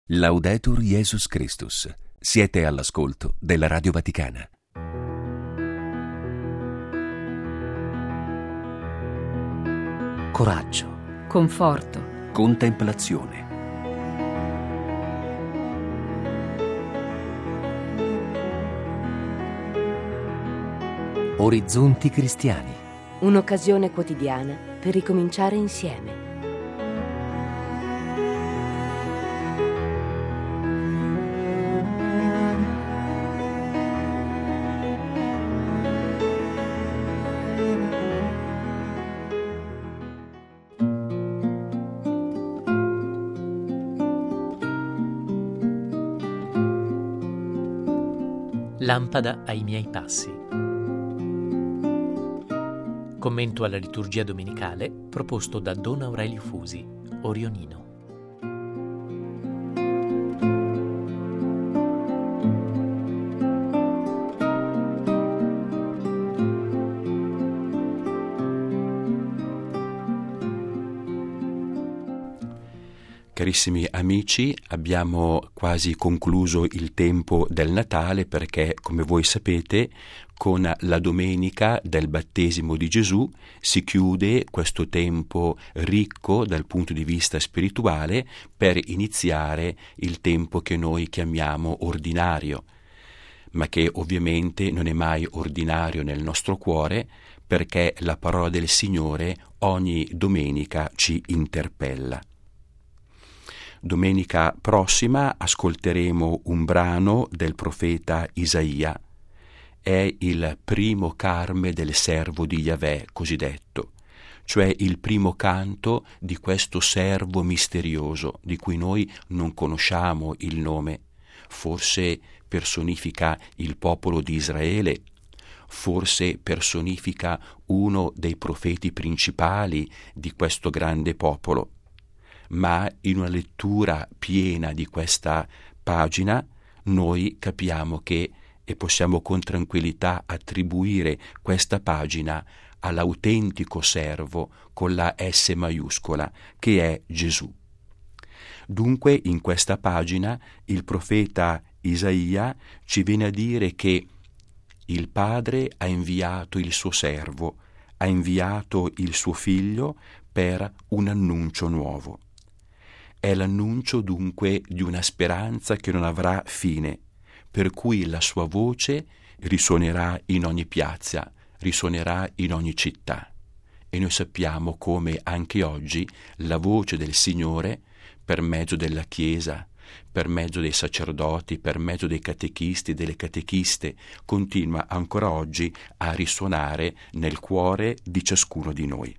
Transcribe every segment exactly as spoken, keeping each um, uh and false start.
Laudetur Jesus Christus. Siete all'ascolto della Radio Vaticana. Coraggio, conforto, Contemplazione. orizzonti cristiani. Un'occasione quotidiana per ricominciare insieme. Lampada ai miei passi. Commento alla liturgia domenicale proposto da Don Aurelio Fusi, orionino. Carissimi amici, abbiamo quasi concluso il tempo del Natale perché, come voi sapete, con la domenica del battesimo di Gesù si chiude questo tempo ricco dal punto di vista spirituale per iniziare il tempo che noi chiamiamo ordinario, ma che ovviamente non è mai ordinario nel nostro cuore perché la parola del Signore ogni domenica ci interpella. Domenica prossima ascolteremo un brano del profeta Isaia. È il primo carme del servo di Yahweh, cosiddetto, cioè il primo canto di questo servo misterioso di cui noi non conosciamo il nome. Forse personifica il popolo di Israele, forse personifica uno dei profeti principali di questo grande popolo. Ma in una lettura piena di questa pagina noi capiamo che e possiamo con tranquillità attribuire questa pagina all'autentico servo con la S maiuscola che è Gesù. Dunque in questa pagina il profeta Isaia ci viene a dire che il Padre ha inviato il suo servo, ha inviato il suo figlio per un annuncio nuovo. È l'annuncio dunque di una speranza che non avrà fine, per cui la sua voce risuonerà in ogni piazza, risuonerà in ogni città. E noi sappiamo come anche oggi la voce del Signore, per mezzo della Chiesa, per mezzo dei sacerdoti, per mezzo dei catechisti e delle catechiste, continua ancora oggi a risuonare nel cuore di ciascuno di noi.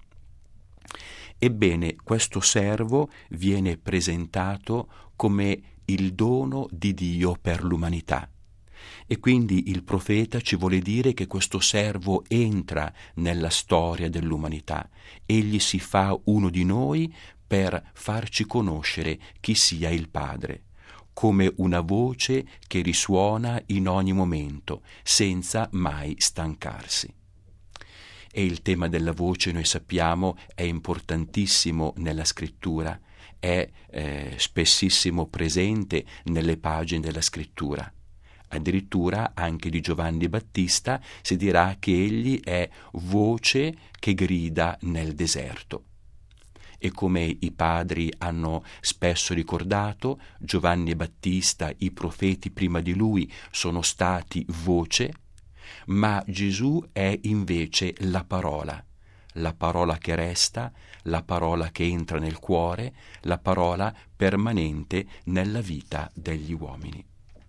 Ebbene, questo servo viene presentato come il dono di Dio per l'umanità. E quindi il profeta ci vuole dire che questo servo entra nella storia dell'umanità. Egli si fa uno di noi per farci conoscere chi sia il Padre, come una voce che risuona in ogni momento, senza mai stancarsi. E il tema della voce, noi sappiamo, è importantissimo nella scrittura, è eh, spessissimo presente nelle pagine della scrittura. Addirittura anche di Giovanni Battista si dirà che egli è voce che grida nel deserto. E come i padri hanno spesso ricordato, Giovanni Battista, i profeti prima di lui sono stati voce, ma Gesù è invece la parola, la parola che resta, la parola che entra nel cuore, la parola permanente nella vita degli uomini.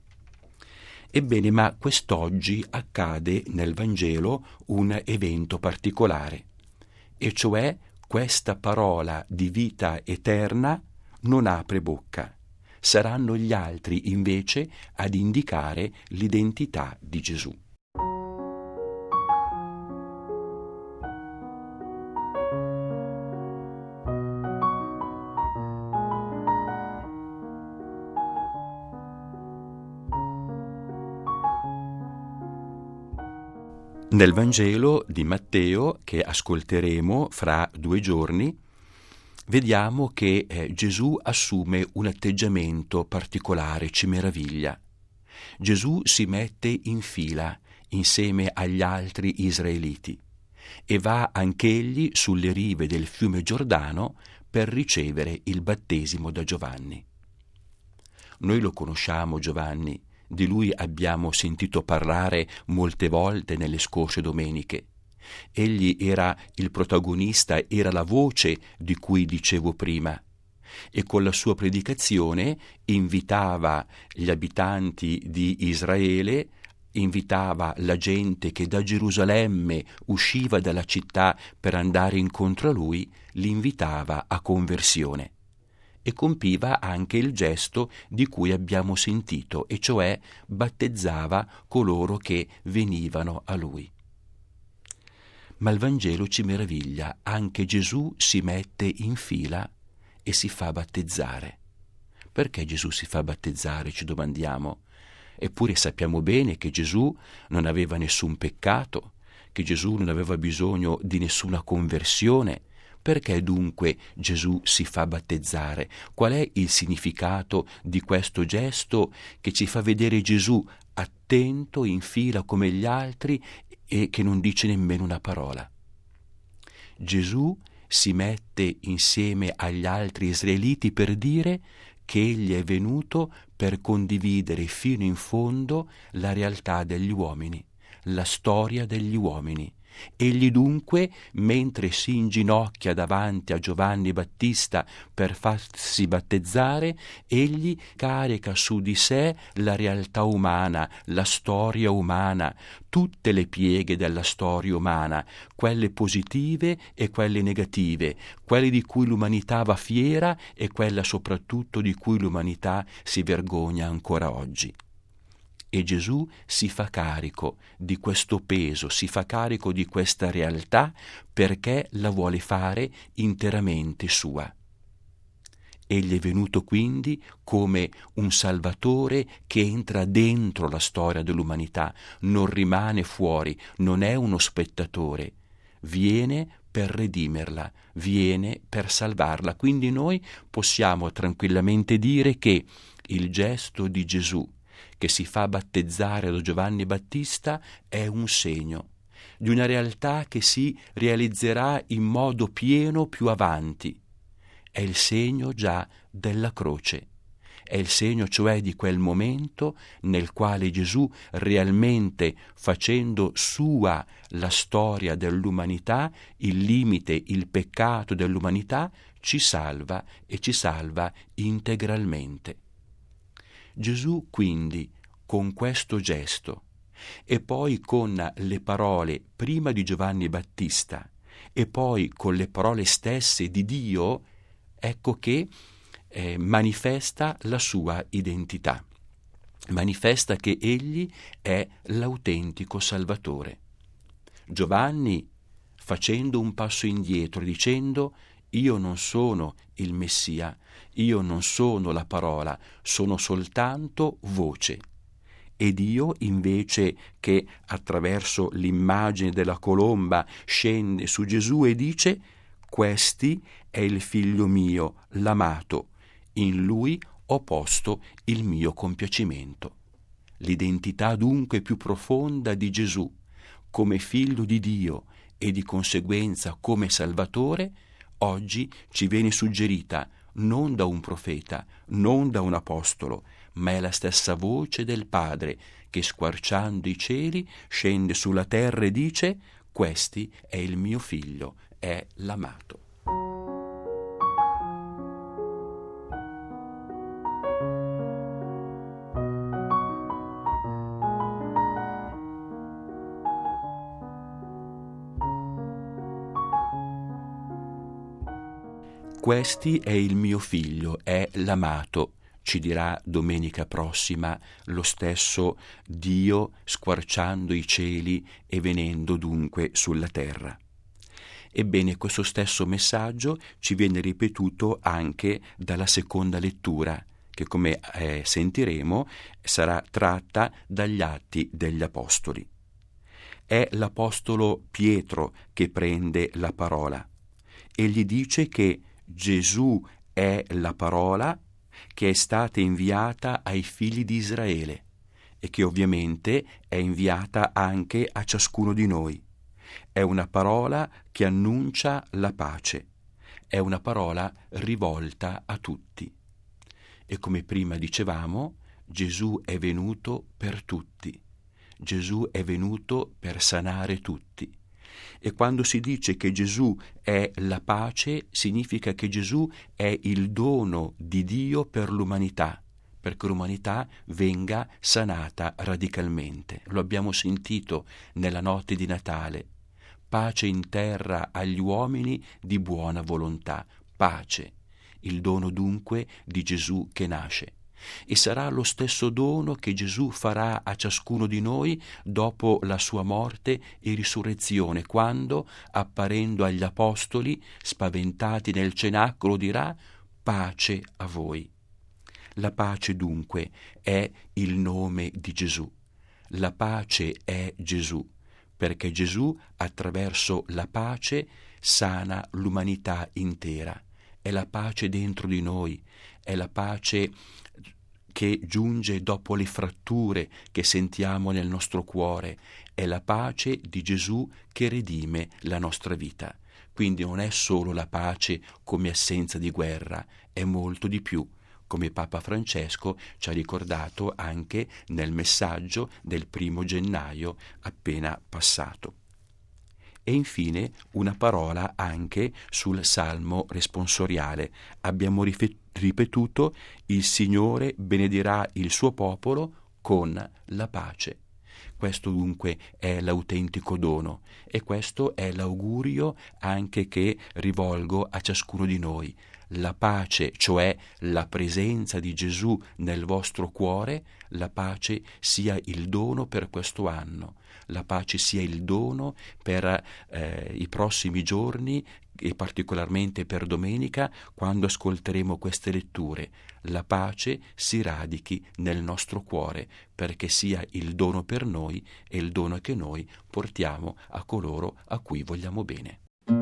Ebbene, ma quest'oggi accade nel Vangelo un evento particolare, e cioè questa parola di vita eterna non apre bocca. Saranno gli altri invece ad indicare l'identità di Gesù. Nel Vangelo di Matteo, che ascolteremo fra due giorni, vediamo che eh, Gesù assume un atteggiamento particolare, ci meraviglia. Gesù si mette in fila insieme agli altri israeliti e va anch'egli sulle rive del fiume Giordano per ricevere il battesimo da Giovanni. Noi lo conosciamo Giovanni, di lui abbiamo sentito parlare molte volte nelle scorse domeniche. Egli era il protagonista, era la voce di cui dicevo prima, e con la sua predicazione invitava gli abitanti di Israele, invitava la gente che da Gerusalemme usciva dalla città per andare incontro a lui, li invitava a conversione. E compiva anche il gesto di cui abbiamo sentito, e cioè battezzava coloro che venivano a lui. Ma il Vangelo ci meraviglia, anche Gesù si mette in fila e si fa battezzare. Perché Gesù si fa battezzare, ci domandiamo? Eppure sappiamo bene che Gesù non aveva nessun peccato, che Gesù non aveva bisogno di nessuna conversione. Perché dunque Gesù si fa battezzare? Qual è il significato di questo gesto che ci fa vedere Gesù attento, in fila come gli altri e che non dice nemmeno una parola? Gesù si mette insieme agli altri israeliti per dire che egli è venuto per condividere fino in fondo la realtà degli uomini, la storia degli uomini. Egli dunque, mentre si inginocchia davanti a Giovanni Battista per farsi battezzare, egli carica su di sé la realtà umana, la storia umana, tutte le pieghe della storia umana, quelle positive e quelle negative, quelle di cui l'umanità va fiera e quella soprattutto di cui l'umanità si vergogna ancora oggi. E Gesù si fa carico di questo peso, si fa carico di questa realtà perché la vuole fare interamente sua. Egli è venuto quindi come un Salvatore che entra dentro la storia dell'umanità, non rimane fuori, non è uno spettatore, viene per redimerla, viene per salvarla. Quindi noi possiamo tranquillamente dire che il gesto di Gesù che si fa battezzare da Giovanni Battista è un segno di una realtà che si realizzerà in modo pieno più avanti. È il segno già della croce, è il segno cioè di quel momento nel quale Gesù, realmente facendo sua la storia dell'umanità, il limite, il peccato dell'umanità, ci salva e ci salva integralmente. Gesù quindi con questo gesto e poi con le parole prima di Giovanni Battista e poi con le parole stesse di Dio, ecco che eh, manifesta la sua identità, manifesta che egli è l'autentico Salvatore. Giovanni, facendo un passo indietro, dicendo: io non sono il Messia, io non sono la parola, sono soltanto voce. Ed io invece che attraverso l'immagine della colomba scende su Gesù e dice: questi è il figlio mio, l'amato, in lui ho posto il mio compiacimento. L'identità dunque più profonda di Gesù come figlio di Dio e di conseguenza come Salvatore oggi ci viene suggerita non da un profeta, non da un apostolo, ma è la stessa voce del Padre che, squarciando i cieli, scende sulla terra e dice: questi è il mio figlio, è l'amato. Questi è il mio figlio, è l'amato, ci dirà domenica prossima lo stesso Dio squarciando i cieli e venendo dunque sulla terra. Ebbene, questo stesso messaggio ci viene ripetuto anche dalla seconda lettura, che come eh, sentiremo sarà tratta dagli Atti degli Apostoli. È l'Apostolo Pietro che prende la parola e gli dice che Gesù è la parola che è stata inviata ai figli di Israele e che ovviamente è inviata anche a ciascuno di noi. È una parola che annuncia la pace, è una parola rivolta a tutti. E come prima dicevamo, Gesù è venuto per tutti. Gesù è venuto per sanare tutti. E quando si dice che Gesù è la pace, significa che Gesù è il dono di Dio per l'umanità, perché l'umanità venga sanata radicalmente. Lo abbiamo sentito nella notte di Natale. Pace in terra agli uomini di buona volontà. Pace, il dono dunque di Gesù che nasce. E sarà lo stesso dono che Gesù farà a ciascuno di noi dopo la sua morte e risurrezione, quando, apparendo agli apostoli, spaventati nel cenacolo, dirà: pace a voi. La pace dunque è il nome di Gesù. La pace è Gesù, perché Gesù, attraverso la pace, sana l'umanità intera. È la pace dentro di noi, è la pace che giunge dopo le fratture che sentiamo nel nostro cuore, è la pace di Gesù che redime la nostra vita. Quindi non è solo la pace come assenza di guerra, è molto di più, come Papa Francesco ci ha ricordato anche nel messaggio del primo gennaio appena passato. E infine una parola anche sul salmo responsoriale. Abbiamo ripetuto: il Signore benedirà il suo popolo con la pace. Questo dunque è l'autentico dono e questo è l'augurio anche che rivolgo a ciascuno di noi. La pace, cioè la presenza di Gesù nel vostro cuore, la pace sia il dono per questo anno, la pace sia il dono per eh, i prossimi giorni e particolarmente per domenica, quando ascolteremo queste letture. La pace si radichi nel nostro cuore, perché sia il dono per noi e il dono che noi portiamo a coloro a cui vogliamo bene.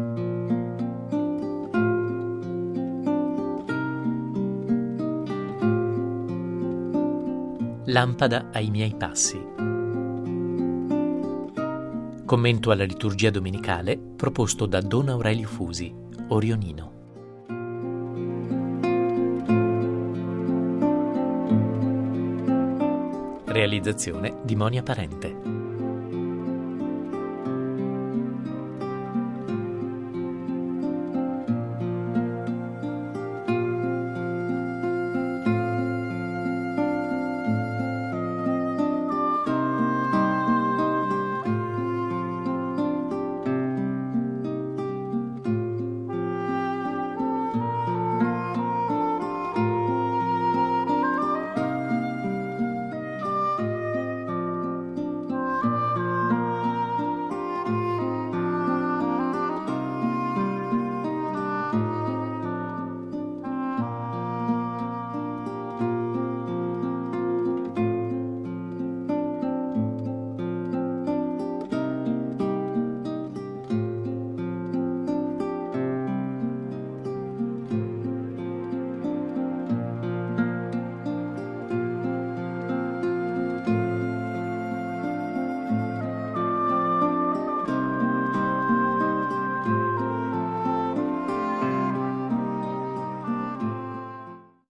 Lampada ai miei passi. Commento alla liturgia domenicale proposto da Don Aurelio Fusi, orionino. Realizzazione di Monia Parente.